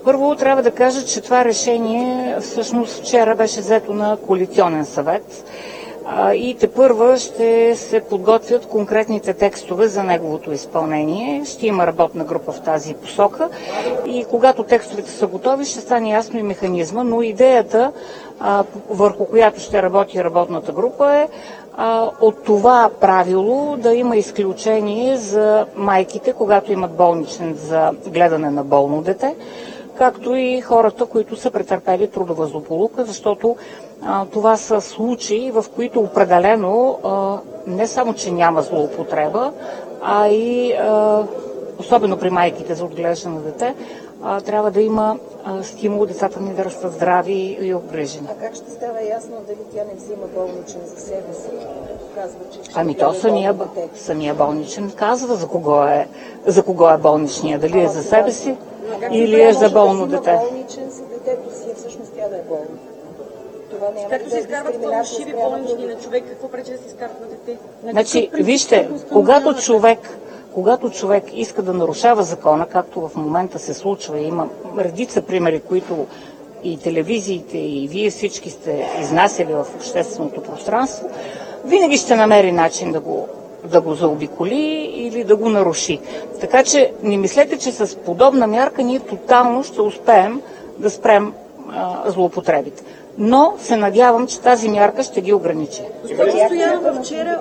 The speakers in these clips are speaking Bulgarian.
Първо трябва да кажа, че това решение всъщност вчера беше взето на коалиционен съвет и тепърва ще се подготвят конкретните текстове за неговото изпълнение. Ще има работна група в тази посока и когато текстовете са готови, ще стане ясно и механизма, но идеята, върху която ще работи работната група, е от това правило да има изключение за майките, когато имат болничен за гледане на болно дете, както и хората, които са претърпели трудова злополука, защото това са случаи, в които определено не само, че няма злоупотреба, а и особено при майките за отглеждане на дете, трябва да има стимул децата ни да растат здрави и обгрижени. А как ще става ясно дали тя не взима болничен за себе си? Казва, че то самия болничен казва за кого е болничния. Дали е за себе си или е за болно дете. Болничен за детето си, всъщност тя да е болна. Както се изкарват фалшиви болнични на човек, какво пречи да се изкарват на дете? Значи, вижте, когато човек иска да нарушава закона, както в момента се случва, има редица примери, които и телевизиите, и вие всички сте изнасяли в общественото пространство, винаги ще намери начин да го заобиколи или да го наруши. Така че не мислете, че с подобна мярка ние тотално ще успеем да спрем злоупотребите. Но се надявам, че тази мярка ще ги ограничи. Стоянова вчера...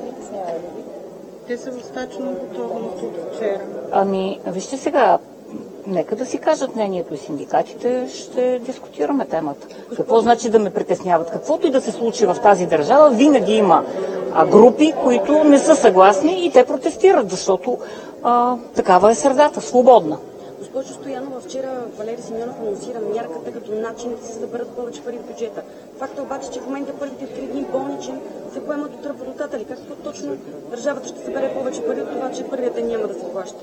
Те са в стачна готовност от вчера. Вижте сега, нека да си кажат мнението и синдикатите, ще дискутираме темата. Какво значи да ме притесняват? Каквото и да се случи в тази държава, винаги има групи, които не са съгласни и те протестират, защото такава е средата, свободна. Госпожо Стоянова, вчера Валери Симеонов анонсира мярката като начин да се съберат повече пари в бюджета. Факт е обаче, че в момента първите 3 дни болничен се поемат от работодатели. Как точно държавата ще събере повече пари от това, че първият ден няма да се плаща?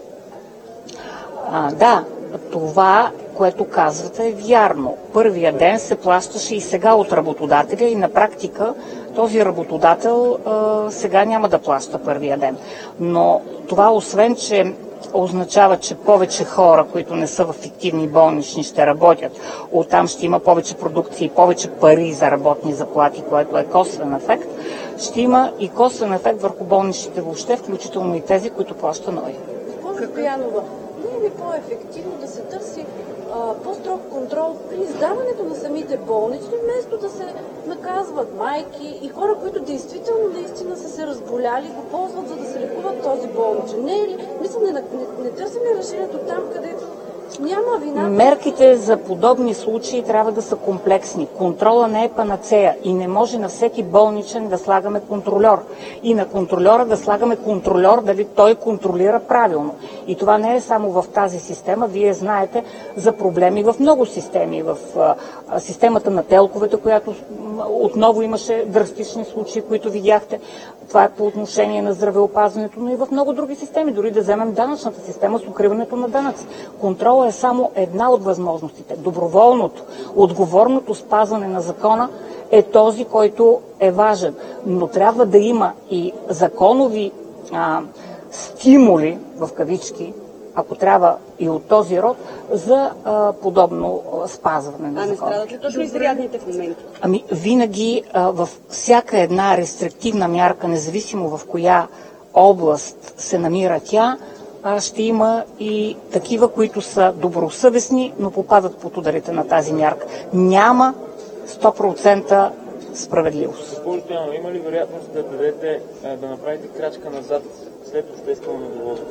Да, това, което казвате, е вярно. Първия ден се плащаше и сега от работодателя и на практика този работодател сега няма да плаща първия ден. Но това, освен че означава, че повече хора, които не са в фиктивни болнични, ще работят. Оттам ще има повече продукции, повече пари за работни заплати, което е косвен ефект. Ще има и косвен ефект върху болничните въобще, включително и тези, които плаща НОИ. Госпожо Стоянова, не е ли по-ефективно да се търси по-строг контрол при издаването на самите болнични, вместо да се наказват майки и хора, които наистина са се разболяли, го ползват, за да се лекуват този болничен? Не е ли? Мисля, не търсим ли решението там, където няма вина? Мерките за подобни случаи трябва да са комплексни. Контрола не е панацея и не може на всеки болничен да слагаме контрольор. И на контрольора да слагаме контрольор, дали той контролира правилно. И това не е само в тази система. Вие знаете за проблеми в много системи. В системата на телковете, която отново имаше драстични случаи, които видяхте. Това е по отношение на здравеопазването, но и в много други системи. Дори да вземем данъчната система с укриването на данъци. Контрол е само една от възможностите. Доброволното, отговорното спазване на закона е този, който е важен. Но трябва да има и законови стимули, в кавички, ако трябва и от този род, за подобно спазване на закона. Не страдат ли точно изрядните в момента? Винаги във всяка една рестриктивна мярка, независимо в коя област се намира тя, ще има и такива, които са добросъвестни, но попадат под ударите на тази мярка. Няма 100% справедливост. Госпожо Стоянова, има ли вероятност да направите крачка назад след обществено недоволство?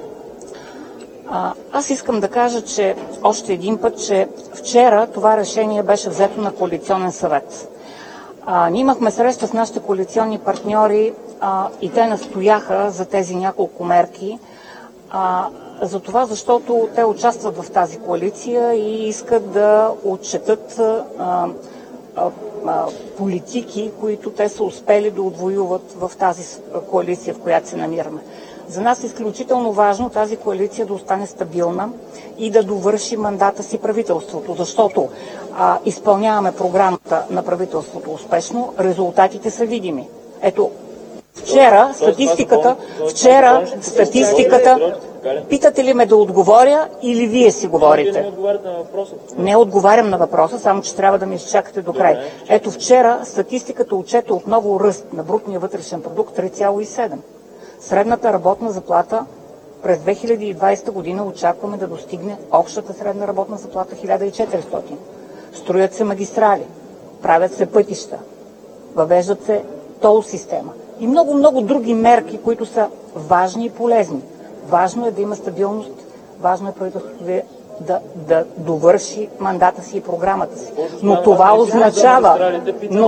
Аз искам да кажа, че още един път, че вчера това решение беше взето на коалиционен съвет. Ние имахме среща с нашите коалиционни партньори и те настояха за тези няколко мерки, за това, защото те участват в тази коалиция и искат да отчетат политики, които те са успели да отвоюват в тази коалиция, в която се намираме. За нас е изключително важно тази коалиция да остане стабилна и да довърши мандата си правителството, защото изпълняваме програмата на правителството успешно, резултатите са видими. Ето, Вчера статистиката, питате ли ме да отговоря или вие си говорите? Не отговаряте на въпроса. Не отговарям на въпроса, само че трябва да ме изчакате до край. Ето вчера статистиката отчете отново ръст на брутния вътрешен продукт 3,7. Средната работна заплата през 2020 година очакваме да достигне общата средна работна заплата 1400. Строят се магистрали, правят се пътища, въвеждат се тол система и много други мерки, които са важни и полезни. Важно е да има стабилност, важно е правителството да довърши мандата си и програмата си. Но това означава,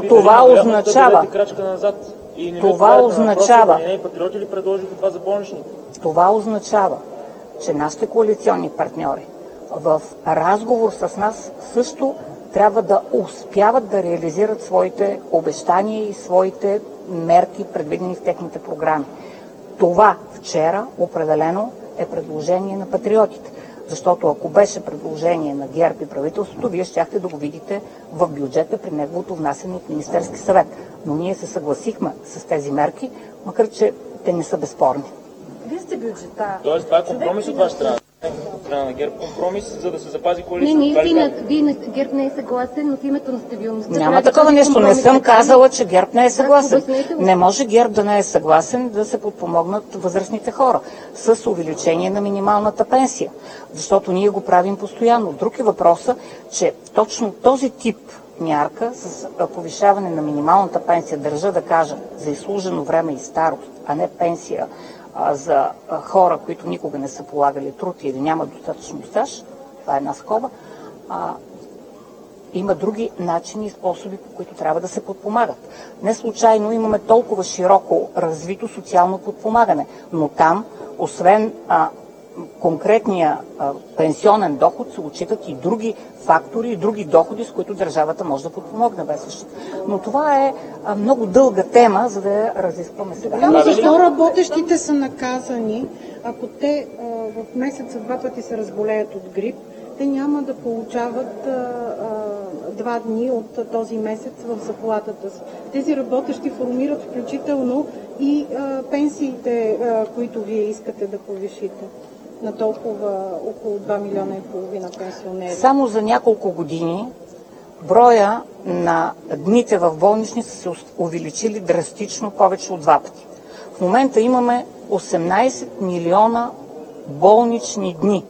това означава, че нашите коалиционни партньори в разговор с нас също трябва да успяват да реализират своите обещания и своите мерки, предвидени в техните програми. Това вчера определено е предложение на патриотите. Защото ако беше предложение на ГЕРБ и правителството, вие щяхте да го видите в бюджета при неговото внасяне от Министерски съвет. Но ние се съгласихме с тези мерки, макар че те не са безспорни. Вие сте бюджетар. Тоест това е компромис от ваша страна. От страна на ГЕРБ компромис, за да се запази коалицията. Вие ГЕРБ не е съгласен, но в името на стабилността... Няма такова нещо. Не съм казала, че ГЕРБ не е съгласен. Не може ГЕРБ да не е съгласен да се подпомогнат възрастните хора с увеличение на минималната пенсия. Защото ние го правим постоянно. Друг е въпросът, че точно този тип мярка с повишаване на минималната пенсия, държа да кажа, за изслужено време и старост, а не пенсия за хора, които никога не са полагали труд или нямат достатъчно стаж, това е една скоба, има други начини и способи, по които трябва да се подпомагат. Не случайно имаме толкова широко развито социално подпомагане, но там, освен конкретния пенсионен доход, се отчитат и други фактори и други доходи, с които държавата може да подпомогне безвъщите. Но това е много дълга тема, за да я разискваме сега. Защо работещите са наказани, ако те в месеца два пъти се разболеят от грип, те няма да получават 2 дни от този месец в заплатата си. Тези работещи формират включително и пенсиите, които вие искате да повишите на толкова около 2,5 милиона пенсионери. Само за няколко години броя на дните в болнични са се увеличили драстично повече от 2 пъти. В момента имаме 18 милиона болнични дни.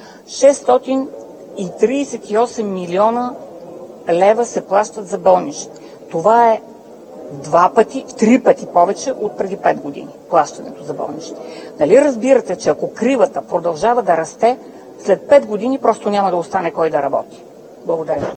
638 милиона лева се плащат за болнични. Това е 3 пъти повече от преди 5 години плащането за болнични. Нали разбирате, че ако кривата продължава да расте, след 5 години просто няма да остане кой да работи. Благодаря.